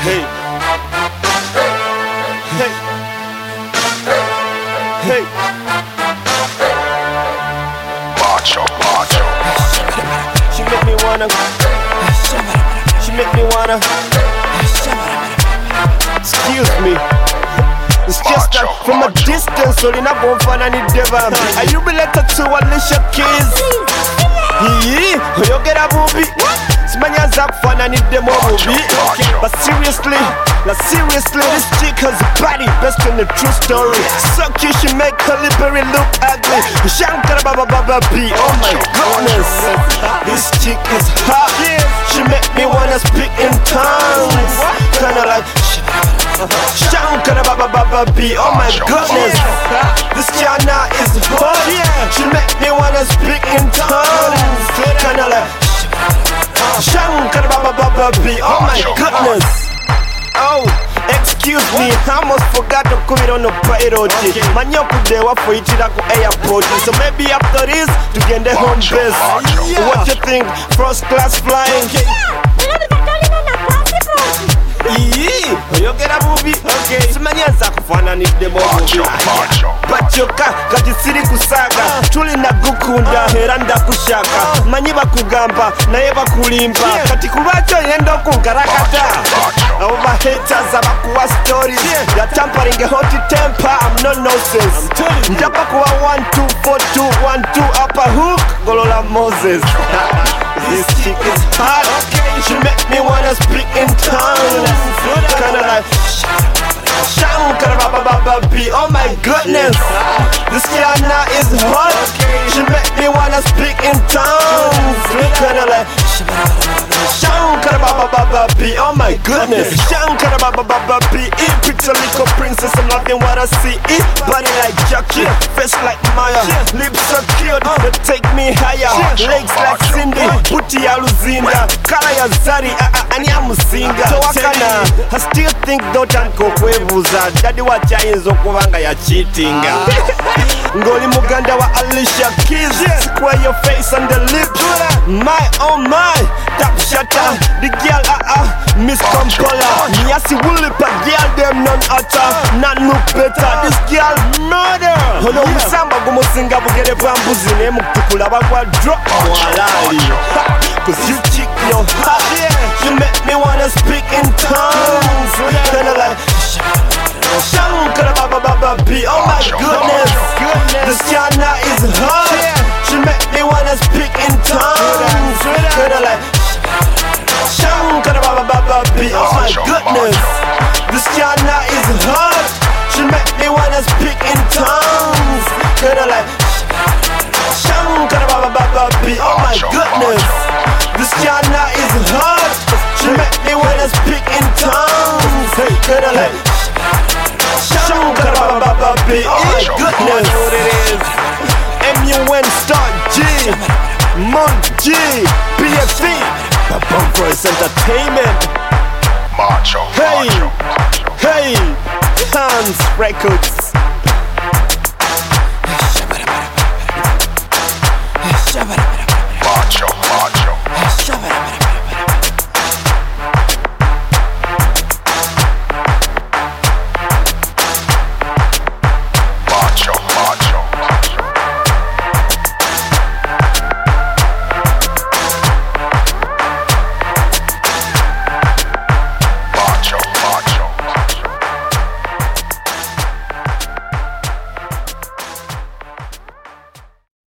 Hey. Hey. Hey. Macho. She make me wanna. She make me wanna. Excuse me. It's just that from a distance, so you're not gonna find any devil. Are you related to Alicia Keys? You get a movie. Simanya Zakfan, I need them all movie. But seriously, this chick has a body best in the true story. Suck you, she make her library look ugly. Shankara Baba B, oh my goodness. This chick is hot. She make me wanna speak in tongues. Kinda like Shankara Baba B, oh my goodness. This China is hot. She make me wanna speak in tongues. Kinda like Shankara Baba B, oh my goodness. Oh, excuse me, I almost forgot to come on the pilot. Manyoku dewa for ichira ku airport. So maybe after this, to get the home base. What you think? First class flying? You get a movie? Okay. Simanya Zakfan, need the movie. Bachoka, kati siri kusaga. Tuli na gukunda, heranda kushaka. Manyiba kugamba, naeba kulimba. Kati kubacho yendo kungarakata. Over haters, abakuwa stories. They're tampering a hot temper, I'm no nonsense. Njapa kuwa 1, 2, 4, 2, 1, 2, upper hook, Golola Moses. This chick is hot. She make me wanna speak in tongues. Kinda like Shankara Baba B, oh my goodness. This Kiana is hot. She make me wanna speak in tongues. Kinda like Shankara Baba B, oh my goodness. Shankara Baba B, picture little princess, I'm loving what I see. Body like Jackie, face like Maya, lips so cute, they take me higher. Legs like Cindy, booty ya Luzinda, color ya Zari, ani ya Musinga. Towakana, I still think Dotanko kwevuza. Daddy wachayinzo kubanga ya cheatinga. Ngoli muganda wa Alicia Keys, square your face and the lips. My oh my, tap shatter. The girl Miss Kampola. Nyasi wulipa girl them none utter. Not look better. This girl murder. Hono musamba gumusinga bugere bwambuzi ne mutukula bagwa drop mwalali. Cause you chick your hot. You make me wanna speak in tongues. Kinda like Shankara Baba B, oh my goodness. This China is hot. She make me wanna speak in tongues. Kinda like Shankara Baba B, oh my goodness. This China is hot. She make me wanna speak in tongues. Kinda like Shankara Baba B, oh my goodness. This China is hot. She make me wanna speak in tongues. Kinda like Shankara Baba B, oh my goodness. What it is? MUN Star G, Mon G, PFC, Bum Voice Entertainment. Macho. Hey, Hans Records.